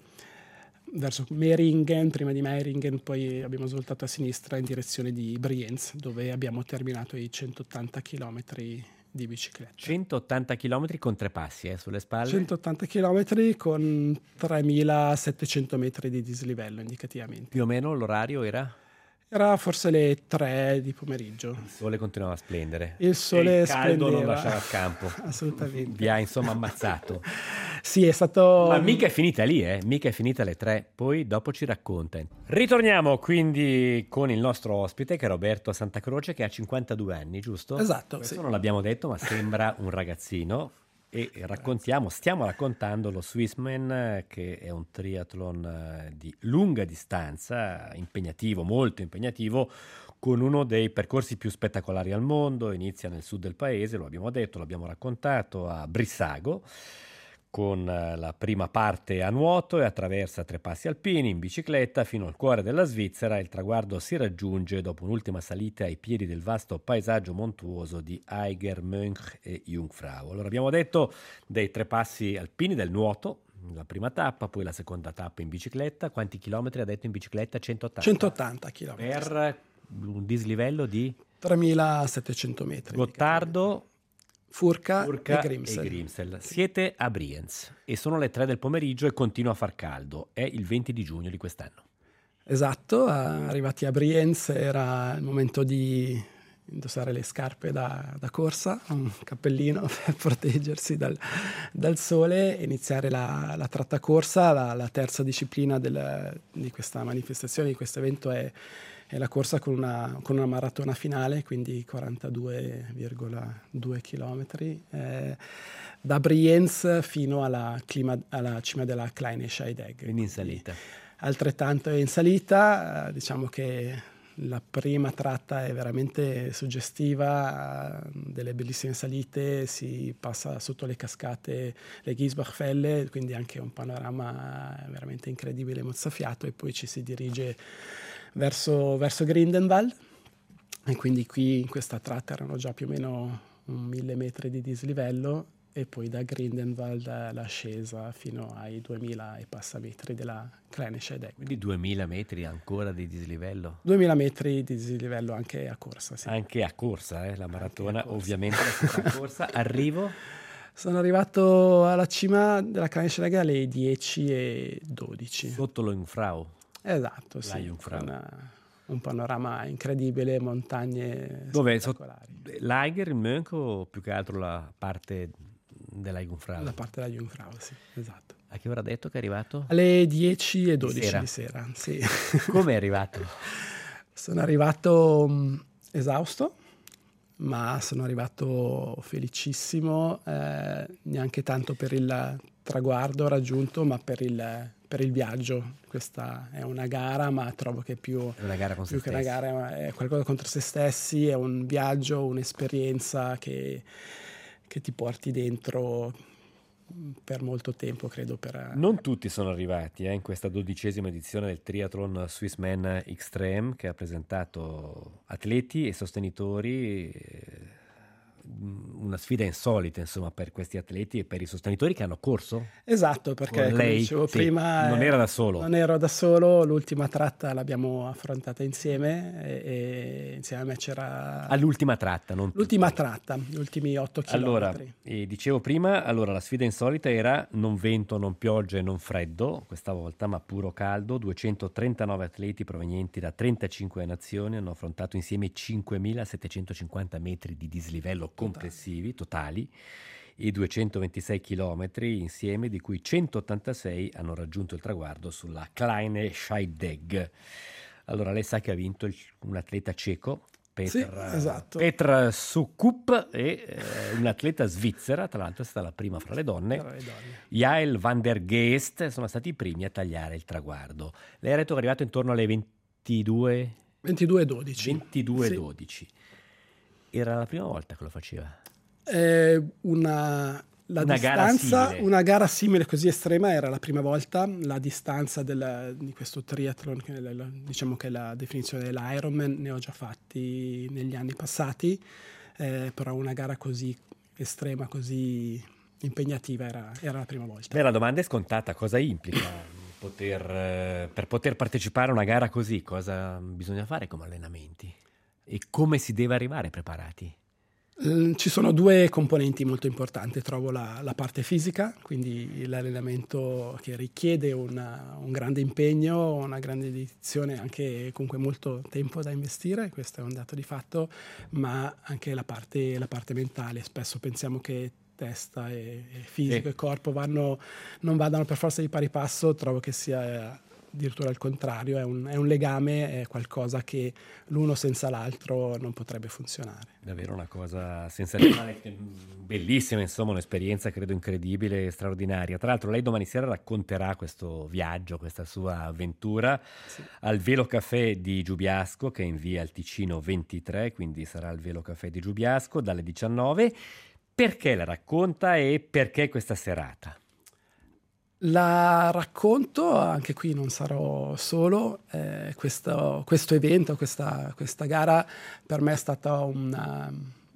verso Meiringen, prima di Meiringen, poi abbiamo svoltato a sinistra in direzione di Brienz, dove abbiamo terminato i centottanta chilometri di bicicletta. centottanta chilometri con tre passi eh, sulle spalle? centottanta chilometri con tremilasettecento metri di dislivello indicativamente. Più o meno l'orario era? Era forse le tre di pomeriggio. Il sole continuava a splendere. Il sole e il caldo splendeva. non lasciava il campo. Assolutamente. Vi ha insomma ammazzato. Sì, è stato... Ma mica è finita lì, eh? Mica è finita alle tre. Poi dopo ci racconta. Ritorniamo quindi con il nostro ospite, che è Roberto Santacroce, che ha cinquantadue anni, giusto? Esatto. Questo sì. non l'abbiamo detto, ma sembra un ragazzino. E raccontiamo, stiamo raccontando lo Swissman, che è un triathlon di lunga distanza, impegnativo, molto impegnativo, con uno dei percorsi più spettacolari al mondo. Inizia nel sud del paese, lo abbiamo detto, l'abbiamo raccontato, a Brissago, con la prima parte a nuoto e attraversa tre passi alpini in bicicletta fino al cuore della Svizzera. Il traguardo si raggiunge dopo un'ultima salita ai piedi del vasto paesaggio montuoso di Eiger, Mönch e Jungfrau. Allora, abbiamo detto dei tre passi alpini del nuoto, la prima tappa, poi la seconda tappa in bicicletta. Quanti chilometri ha detto in bicicletta? centottanta. centottanta chilometri. Per un dislivello di? tremilasettecento metri. Gottardo, Furka, Furka e, Grimsel. e Grimsel. Siete a Brienz e sono le tre del pomeriggio e continua a far caldo. È il venti di giugno di quest'anno. Esatto, arrivati a Brienz era il momento di indossare le scarpe da, da corsa, un cappellino per proteggersi dal, dal sole, e iniziare la, la tratta corsa. La, la terza disciplina del, di questa manifestazione, di questo evento, è è la corsa con una, con una maratona finale, quindi quarantadue virgola due chilometri, eh, da Brienz fino alla, clima, alla cima della Kleine Scheidegg. Quindi in salita. Altrettanto in salita, eh, diciamo che la prima tratta è veramente suggestiva, eh, delle bellissime salite, si passa sotto le cascate, le Giesbachfälle, quindi anche un panorama veramente incredibile, mozzafiato, e poi ci si dirige verso, verso Grindelwald, e quindi qui in questa tratta erano già più o meno un mille metri di dislivello, e poi da Grindelwald l'ascesa fino ai duemila e passa metri della Kleine Scheidegg. Quindi duemila metri ancora di dislivello? duemila metri di dislivello anche a corsa, sì. Anche a corsa, eh? La maratona corsa. Ovviamente la corsa. Arrivo? Sono arrivato alla cima della Kleine Scheidegg alle dieci e dodici. Sotto lo Jungfrau? Esatto, sì. La Jungfrau. Una, un panorama incredibile, montagne Dove? spettacolari. L'Eiger, il Mönch, o più che altro la parte della Jungfrau? La parte della Jungfrau, sì, esatto. A che ora ha detto che è arrivato? Alle dieci e dodici di di sera, sì. Come è arrivato? Sono arrivato um, esausto, ma sono arrivato felicissimo, eh, neanche tanto per il traguardo raggiunto, ma per il, per il viaggio. Questa è una gara, ma trovo che più, è una gara con più se che stessi. Una gara è qualcosa contro se stessi, è un viaggio, un'esperienza che, che ti porti dentro per molto tempo, credo. Per... Non tutti sono arrivati eh, in questa dodicesima edizione del Triathlon Swissman Extreme, che ha presentato atleti e sostenitori, eh, una sfida insolita, insomma, per questi atleti e per i sostenitori che hanno corso. Esatto, perché Con lei, come dicevo sì, prima non eh, era da solo. Non ero da solo, l'ultima tratta l'abbiamo affrontata insieme e, e insieme a me c'era All'ultima tratta, non l'ultima tutte. tratta, gli ultimi otto Allora, chilometri. eh, dicevo prima, allora la sfida insolita era non vento, non pioggia e non freddo, questa volta, ma puro caldo. duecentotrentanove atleti provenienti da trentacinque nazioni hanno affrontato insieme cinquemilasettecentocinquanta metri di dislivello complessivi, totali, e duecentoventisei chilometri insieme, di cui centottantasei hanno raggiunto il traguardo sulla Kleine Scheidegg. Allora, lei sa che ha vinto il- un atleta ceco, Petr, Sì, esatto. Petr Sukup, e eh, un'atleta svizzera, tra l'altro è stata la prima fra le donne, Tra le donne. Jael van der Geest, sono stati i primi a tagliare il traguardo. Lei ha detto che è arrivato intorno alle ventidue ventidue e dodici. ventidue Sì. dodici. Era la prima volta che lo faceva. Eh, una, la Una gara distanza, simile. una gara simile così estrema era la prima volta. La distanza della- di questo triathlon, che è la- diciamo che è la definizione dell'Ironman, ne ho già fatti negli anni passati, eh, però una gara così estrema, così impegnativa era, era la prima volta. Beh, la domanda è scontata: cosa implica poter, eh, per poter partecipare a una gara così? Cosa bisogna fare come allenamenti? E come si deve arrivare preparati? Mm, Ci sono due componenti molto importanti. Trovo la, la parte fisica, quindi l'allenamento che richiede una- un grande impegno, una grande dedizione, anche comunque molto tempo da investire, questo è un dato di fatto, ma anche la parte, la parte mentale. Spesso pensiamo che testa e, e fisico Sì. e corpo vanno, non vadano per forza di pari passo. Trovo che sia addirittura il contrario, è un, è un legame, è qualcosa che l'uno senza l'altro non potrebbe funzionare. Davvero una cosa sensazionale, bellissima, insomma, un'esperienza credo incredibile e straordinaria. Tra l'altro lei domani sera racconterà questo viaggio, questa sua avventura Sì. al Velo Café di Giubiasco, che è in via al Ticino ventitré, quindi sarà al Velo Café di Giubiasco dalle diciannove. Perché la racconta e perché questa serata? La racconto, anche qui non sarò solo, eh, questo, questo evento, questa, questa gara per me è stata una,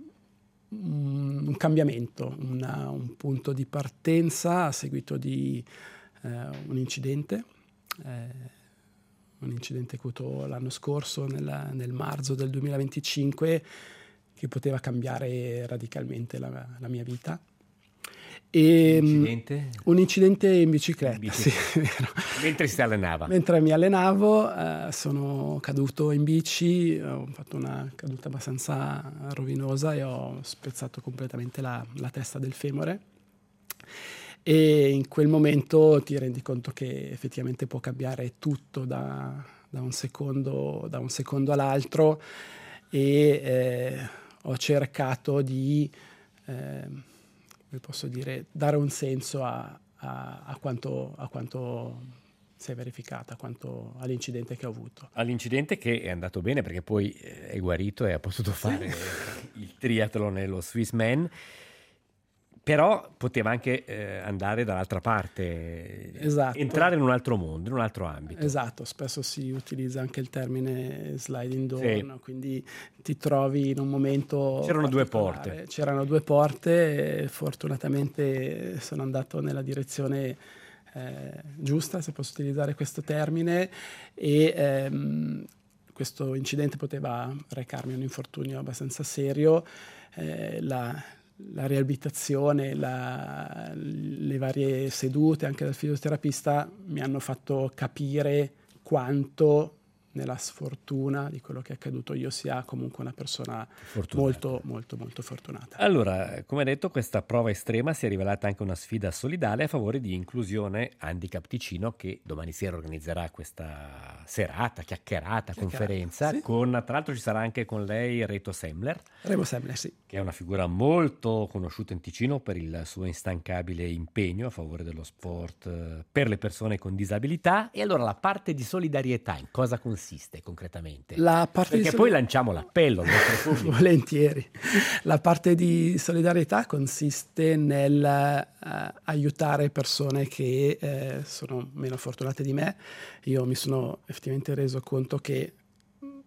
un, un cambiamento, una- un punto di partenza a seguito di eh, un incidente, eh, un incidente che ho avuto l'anno scorso, nel, nel marzo del duemilaventicinque, che poteva cambiare radicalmente la, la mia vita. E, Incidente? Un incidente in bicicletta, In bicicletta. sì, è vero. Mentre si allenava. Mentre mi allenavo eh, sono caduto in bici, ho fatto una caduta abbastanza rovinosa e ho spezzato completamente la, la testa del femore. E in quel momento ti rendi conto che effettivamente può cambiare tutto da, da un secondo, da un secondo all'altro, e eh, ho cercato di... Eh, come posso dire, dare un senso a, a, a, quanto, a quanto si è verificata, a quanto all'incidente che ho avuto. All'incidente che è andato bene perché poi eh, è guarito e ha potuto fare il triathlon e lo Swissman, però poteva anche eh, andare dall'altra parte, Esatto. entrare in un altro mondo, in un altro ambito. Esatto, spesso si utilizza anche il termine sliding door, Sì. quindi ti trovi in un momento C'erano due particolare. porte. C'erano due porte e fortunatamente sono andato nella direzione eh, giusta, se posso utilizzare questo termine, e ehm, questo incidente poteva recarmi un infortunio abbastanza serio. Eh, la, la riabilitazione, la, le varie sedute anche dal fisioterapista mi hanno fatto capire quanto nella sfortuna di quello che è accaduto io sia comunque una persona Fortunata. molto molto molto fortunata. Allora, come detto, questa prova estrema si è rivelata anche una sfida solidale a favore di Inclusione Handicap Ticino, che domani sera organizzerà questa serata, chiacchierata, Chiacchierata, conferenza, sì. con, tra l'altro ci sarà anche con lei Reto Semler, Remo Semler, sì. che è una figura molto conosciuta in Ticino per il suo instancabile impegno a favore dello sport eh, per le persone con disabilità. E allora la parte di solidarietà in cosa consiste concretamente? La parte Perché di poi solidarietà- lanciamo l'appello al nostro pubblico. Volentieri. La parte di solidarietà consiste nel eh, aiutare persone che eh, sono meno fortunate di me. Io mi sono effettivamente reso conto che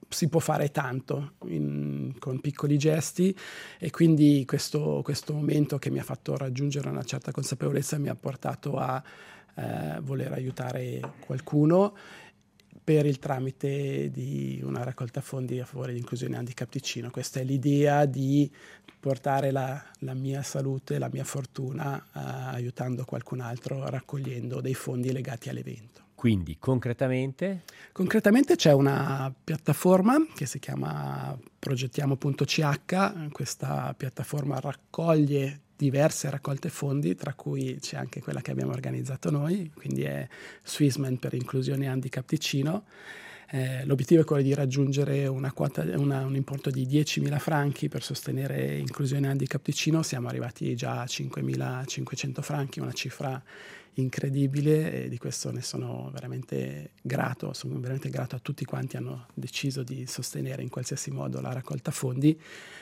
si può fare tanto in, con piccoli gesti, e quindi questo, questo momento che mi ha fatto raggiungere una certa consapevolezza mi ha portato a eh, voler aiutare qualcuno per il tramite di una raccolta fondi a favore di Inclusione Handicap Ticino. Questa è l'idea di portare la, la mia salute, la mia fortuna uh, aiutando qualcun altro, raccogliendo dei fondi legati all'evento. Quindi concretamente? Concretamente c'è una piattaforma che si chiama progettiamo punto c h. Questa piattaforma raccoglie diverse raccolte fondi, tra cui c'è anche quella che abbiamo organizzato noi, quindi è Swissman per Inclusione Handicap Ticino. Eh, l'obiettivo è quello di raggiungere una quota, una, un importo di diecimila franchi per sostenere Inclusione Handicap Ticino. Siamo arrivati già a cinquemilacinquecento franchi, una cifra incredibile, e di questo ne sono veramente grato. Sono veramente grato a tutti quanti hanno deciso di sostenere in qualsiasi modo la raccolta fondi.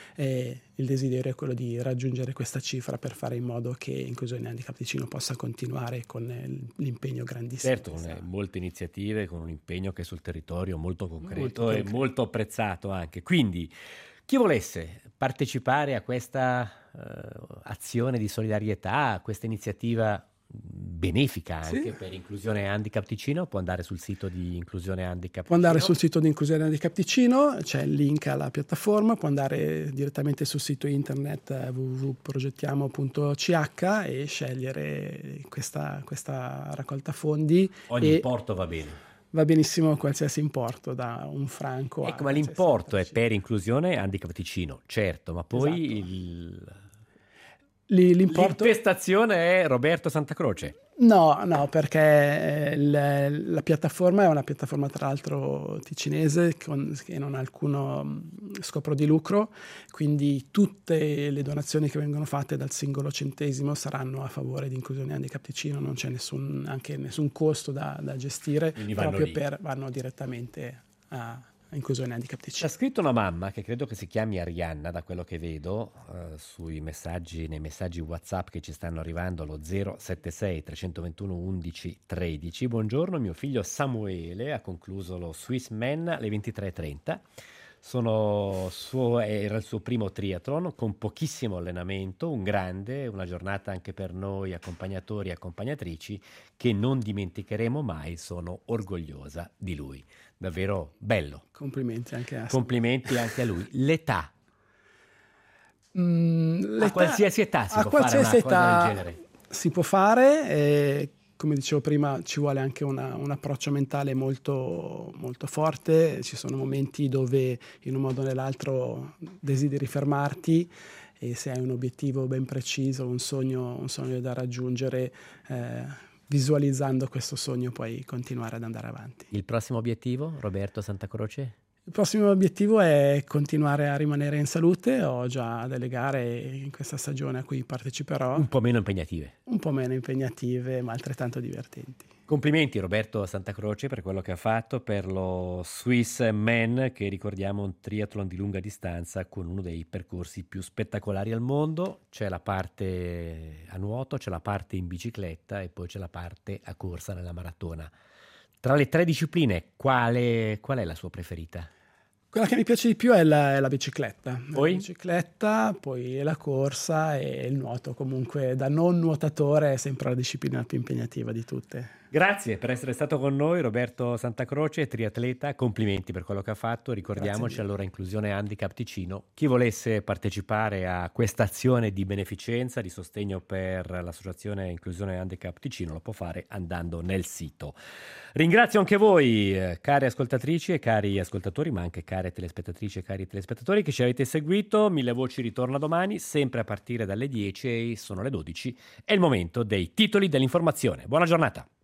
E il desiderio è quello di raggiungere questa cifra per fare in modo che Inclusione Handicap Ticino possa continuare con l'impegno grandissimo. Certo, con molte iniziative, con un impegno che è sul territorio molto concreto, molto concreto e molto apprezzato anche. Quindi chi volesse partecipare a questa uh, azione di solidarietà, a questa iniziativa benefica anche, sì, per Inclusione Handicap Ticino, può andare sul sito di Inclusione Handicap può andare Ticino. sul sito di Inclusione Handicap Ticino, c'è il link alla piattaforma, può andare direttamente sul sito internet w w w punto progettiamo punto c h e scegliere questa, questa raccolta fondi. Ogni e importo va bene. Va benissimo qualsiasi importo, da un franco ecco, a ma l'importo è per Inclusione Handicap Ticino, certo, ma poi esatto. il... L'importo... L'intestazione è Roberto Santacroce. No, no, perché la, la piattaforma è una piattaforma tra l'altro ticinese con, che non ha alcuno scopo di lucro, quindi tutte le donazioni che vengono fatte dal singolo centesimo saranno a favore di Inclusione Handicap Ticino, non c'è nessun, anche nessun costo da, da gestire, proprio lì. per vanno direttamente a Inclusione Handicap Ticino. C'ha scritto una mamma che credo che si chiami Arianna, da quello che vedo uh, sui messaggi, nei messaggi WhatsApp che ci stanno arrivando allo zero sette sei tre due uno undici tredici. Buongiorno, mio figlio Samuele ha concluso lo Swissman alle ventitré e trenta. Sono suo, era il suo primo triathlon con pochissimo allenamento, un grande, una giornata anche per noi accompagnatori e accompagnatrici che non dimenticheremo mai. Sono orgogliosa di lui. Davvero bello. Complimenti anche a Complimenti anche a lui. L'età. Mm, l'età a qualsiasi età si a può qualsiasi fare una cosa età del genere. Si può fare, e come dicevo prima ci vuole anche una, un approccio mentale molto, molto forte. Ci sono momenti dove in un modo o nell'altro desideri fermarti, e se hai un obiettivo ben preciso, un sogno, un sogno da raggiungere, eh, visualizzando questo sogno puoi continuare ad andare avanti. Il prossimo obiettivo, Roberto Santacroce? Il prossimo obiettivo è continuare a rimanere in salute. Ho già delle gare in questa stagione a cui parteciperò. Un po' meno impegnative. Un po' meno impegnative, ma altrettanto divertenti. Complimenti Roberto Santacroce per quello che ha fatto per lo Swissman, che ricordiamo un triathlon di lunga distanza con uno dei percorsi più spettacolari al mondo. C'è la parte a nuoto, c'è la parte in bicicletta e poi c'è la parte a corsa nella maratona. Tra le tre discipline, quale, qual è la sua preferita? Quella che mi piace di più è la, è la bicicletta. Poi? La bicicletta, poi la corsa e il nuoto. Comunque da non nuotatore è sempre la disciplina più impegnativa di tutte. Grazie per essere stato con noi Roberto Santacroce, triatleta. Complimenti per quello che ha fatto. Ricordiamoci allora Inclusione Handicap Ticino. Chi volesse partecipare a questa azione di beneficenza, di sostegno per l'associazione Inclusione Handicap Ticino, lo può fare andando nel sito. Ringrazio anche voi, cari ascoltatrici e cari ascoltatori, ma anche care telespettatrici e cari telespettatori che ci avete seguito. Mille Voci ritorna domani, sempre a partire dalle dieci, e sono le dodici. È il momento dei titoli dell'informazione. Buona giornata.